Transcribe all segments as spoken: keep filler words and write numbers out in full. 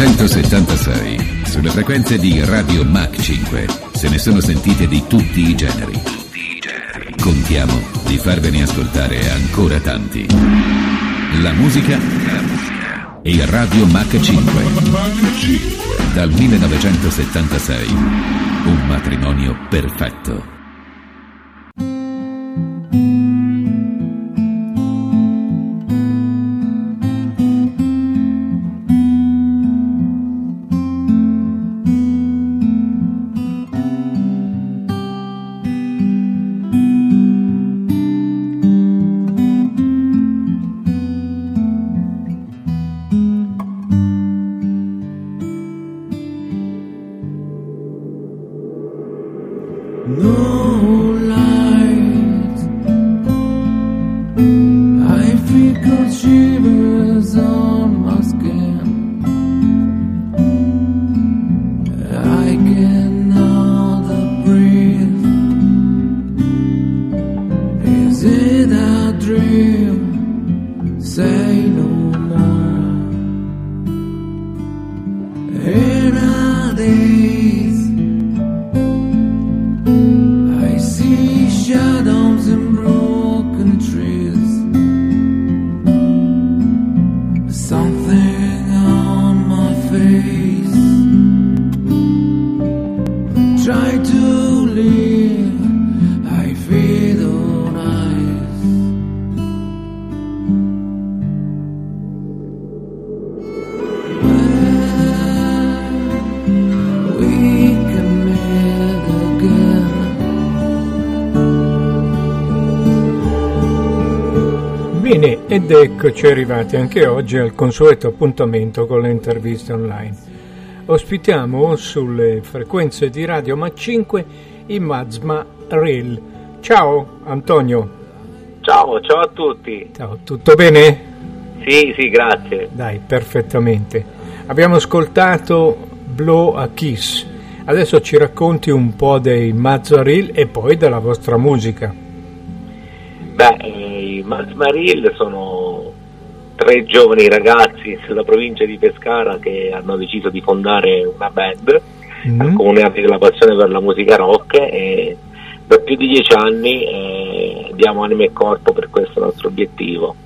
millenovecentosettantasei, sulle frequenze di Radio Mach cinque, se ne sono sentite di tutti i generi. Contiamo di farvene ascoltare ancora tanti. La musica e Radio Mach cinque. Dal millenovecentosettantasei, un matrimonio perfetto. Ed eccoci arrivati anche oggi al consueto appuntamento con le interviste online. Ospitiamo sulle frequenze di Radio Mach cinque i Mazma Reel. Ciao Antonio. Ciao, ciao a tutti. Ciao, tutto bene? Sì, sì, grazie. Dai, perfettamente. Abbiamo ascoltato Blow a Kiss. Adesso ci racconti un po' dei Mazma Reel e poi della vostra musica. Beh, i Mazma Reel sono tre giovani ragazzi della provincia di Pescara che hanno deciso di fondare una band, mm-hmm. accomunati della passione per la musica rock, e da più di dieci anni eh, diamo anima e corpo per questo nostro obiettivo,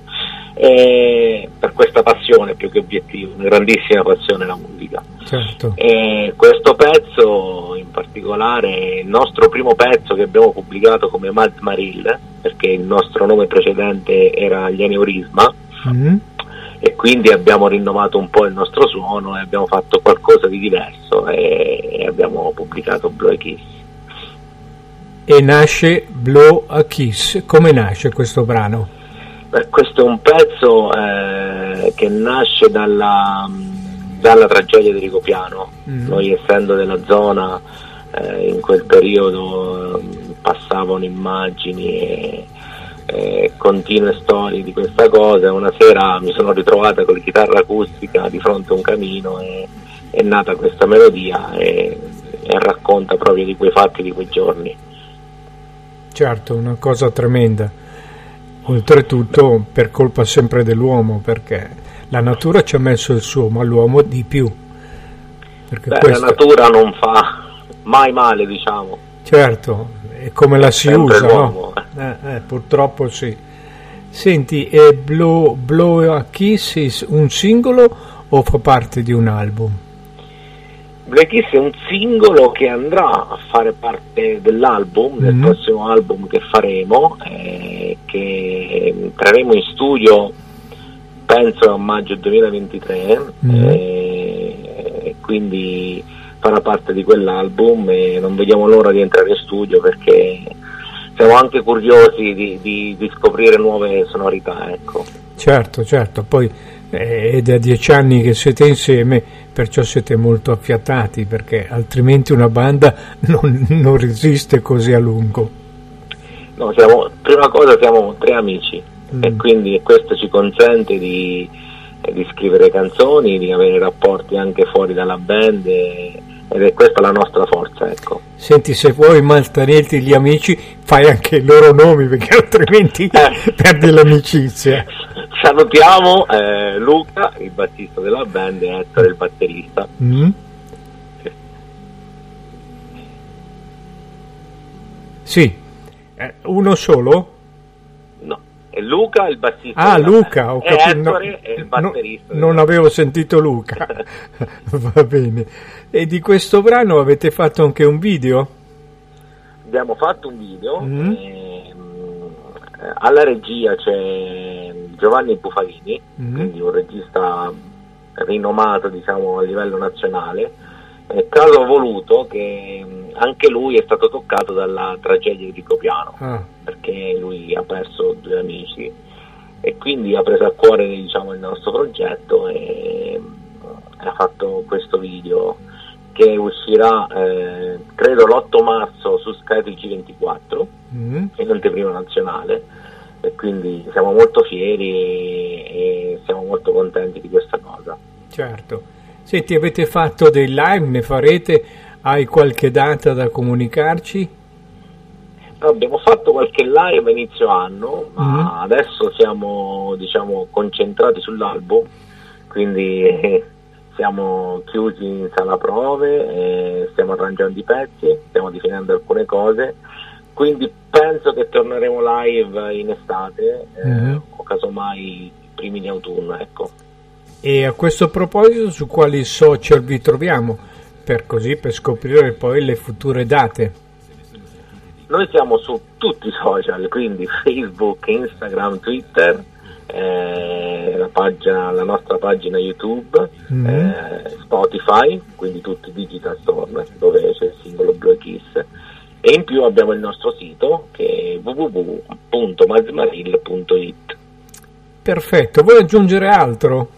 e per questa passione più che obiettivo, una grandissima passione la musica. Certo. E questo pezzo in particolare è il nostro primo pezzo che abbiamo pubblicato come Mazma Reel, perché il nostro nome precedente era Gli Aneurisma, mm-hmm. e quindi abbiamo rinnovato un po' il nostro suono e abbiamo fatto qualcosa di diverso e, e abbiamo pubblicato Blow a Kiss. E nasce Blow a Kiss. Come nasce questo brano? Beh, questo è un pezzo eh, che nasce dalla, dalla tragedia di Rigopiano. Mm-hmm. Noi, essendo della zona, eh, in quel periodo eh, passavano immagini e, e continue storie di questa cosa. Una sera mi sono ritrovata con la chitarra acustica di fronte a un camino e è nata questa melodia e, e racconta proprio di quei fatti di quei giorni. Certo, una cosa tremenda. Oltretutto per colpa sempre dell'uomo, perché la natura ci ha messo il suo, ma l'uomo di più. Perché Beh, questo... la natura non fa mai male, diciamo. Certo, è come la si sempre usa, l'uomo. no? Eh, eh, purtroppo sì. Senti, è Blow, Blow a Kiss è un singolo o fa parte di un album? Blow a Kiss è un singolo che andrà a fare parte dell'album, del mm-hmm. prossimo album che faremo, eh, che entreremo in studio penso a maggio duemilaventitré, mm-hmm. e quindi farà parte di quell'album e non vediamo l'ora di entrare in studio perché siamo anche curiosi di, di, di scoprire nuove sonorità, ecco. Certo, certo, poi eh, è da dieci anni che siete insieme, perciò siete molto affiatati, perché altrimenti una banda non, non resiste così a lungo. No, siamo, prima cosa siamo tre amici, mm. e quindi questo ci consente di, eh, di scrivere canzoni, di avere rapporti anche fuori dalla band, e, ed è questa la nostra forza, ecco. Senti, se vuoi mantenerti gli amici fai anche i loro nomi, perché altrimenti eh. perdi l'amicizia. salutiamo eh, Luca, il bassista della band, e Ettore, il batterista. Mm. Sì, eh, uno solo? No, è Luca, il bassista. Ah, della Luca, band. ho capito. E Ettore no, è il batterista. No, non avevo sentito Luca. Va bene. E di questo brano avete fatto anche un video? Abbiamo fatto un video. Mm. E, alla regia c'è Giovanni Bufalini, mm. quindi un regista rinomato, diciamo, a livello nazionale. È caso voluto che anche lui è stato toccato dalla tragedia di Rigopiano, ah. perché lui ha perso due amici e quindi ha preso a cuore, diciamo, il nostro progetto e ha fatto questo video che uscirà eh, credo l'otto marzo su Sky T G ventiquattro, mm. in anteprima nazionale, e quindi siamo molto fieri e siamo molto contenti di questa cosa. Certo. Senti, avete fatto dei live, ne farete? Hai qualche data da comunicarci? Abbiamo fatto qualche live a inizio anno, ma mm-hmm. adesso siamo, diciamo, concentrati sull'album, quindi eh, siamo chiusi in sala prove, eh, stiamo arrangiando i pezzi, stiamo definendo alcune cose, quindi penso che torneremo live in estate, eh, mm-hmm. o casomai primi di autunno, ecco. E a questo proposito, su quali social vi troviamo, per così per scoprire poi le future date? Noi siamo su tutti i social, quindi Facebook, Instagram, Twitter, eh, la, pagina, la nostra pagina YouTube, mm. eh, Spotify, quindi tutti i Digital Store dove c'è il singolo Blue Kiss, e in più abbiamo il nostro sito che è w w w punto mazmaril punto i t. Perfetto, vuoi aggiungere altro?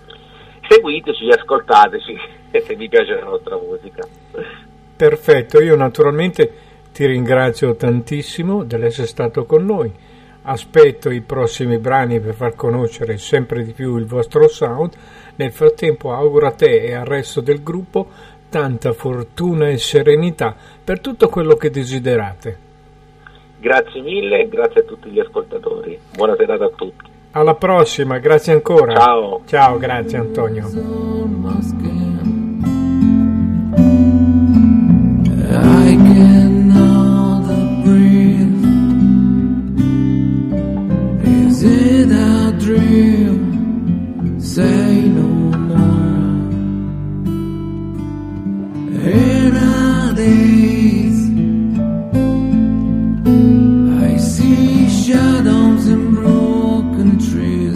Seguiteci, ascoltateci se vi piace la nostra musica. Perfetto, io naturalmente ti ringrazio tantissimo dell'essere stato con noi, aspetto i prossimi brani per far conoscere sempre di più il vostro sound. Nel frattempo auguro a te e al resto del gruppo tanta fortuna e serenità per tutto quello che desiderate. Grazie mille, grazie a tutti gli ascoltatori, buona serata a tutti. Alla prossima, grazie ancora. Ciao. Ciao, grazie Antonio. I can hardly breathe. Is it a dream? Say no more. In our days, I see shadows and broken trees.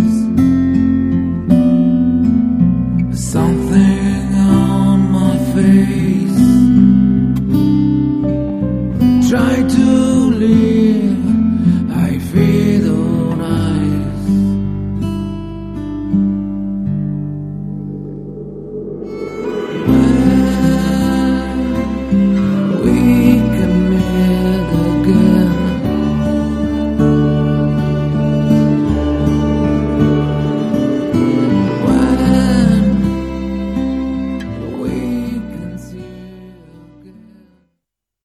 Something on my face. Try to leave.